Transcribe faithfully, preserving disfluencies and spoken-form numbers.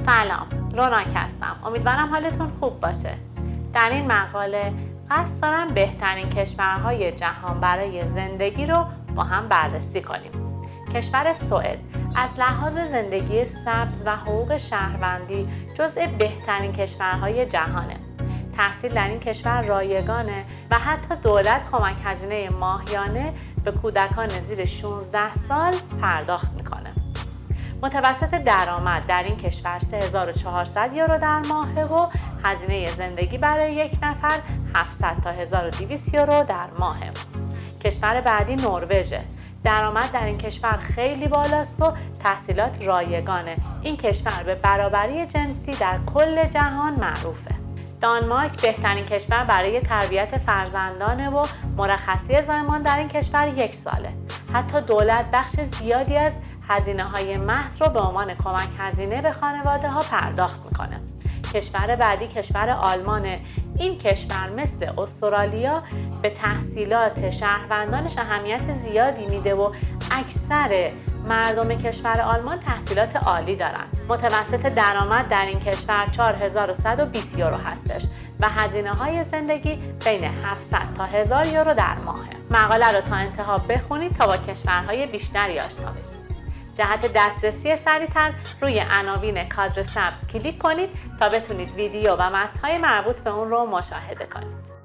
سلام، روناک هستم. امیدوارم حالتون خوب باشه. در این مقاله قصد دارم بهترین کشورهای جهان برای زندگی رو با هم بررسی کنیم. کشور سوئد از لحاظ زندگی سبز و حقوق شهروندی جزء بهترین کشورهای جهانه. تحصیل در این کشور رایگانه و حتی دولت کمک هزینه ماهیانه به کودکان زیر شانزده سال پرداخت میکنه. متوسط درآمد در این کشور سه هزار و چهارصد یورو در ماهه و هزینه زندگی برای یک نفر هفتصد تا هزار و دویست یورو در ماهه. کشور بعدی نروژه. درآمد در این کشور خیلی بالاست و تحصیلات رایگانه. این کشور به برابری جنسی در کل جهان معروفه. دانمارک بهترین کشور برای تربیت فرزندانه و مرخصی زایمان در این کشور یک ساله. حتی دولت بخش زیادی از هزینه‌های محض رو به عنوان کمک هزینه به خانواده‌ها پرداخت میکنه. کشور بعدی کشور آلمانه. این کشور مثل استرالیا به تحصیلات شهروندانش اهمیت زیادی میده و اکثر مردم کشور آلمان تحصیلات عالی دارند. متوسط درآمد در این کشور چهار هزار و صد و بیست یورو هستش و هزینه‌های زندگی بین هفتصد تا هزار یورو در ماهه. مقاله رو تا انتها بخونید تا با کشورهای بیشتری آشنا بشید. جهت دسترسی سریع‌تر روی عناوین کادر سبز کلیک کنید تا بتونید ویدیو و متن‌های مربوط به اون رو مشاهده کنید.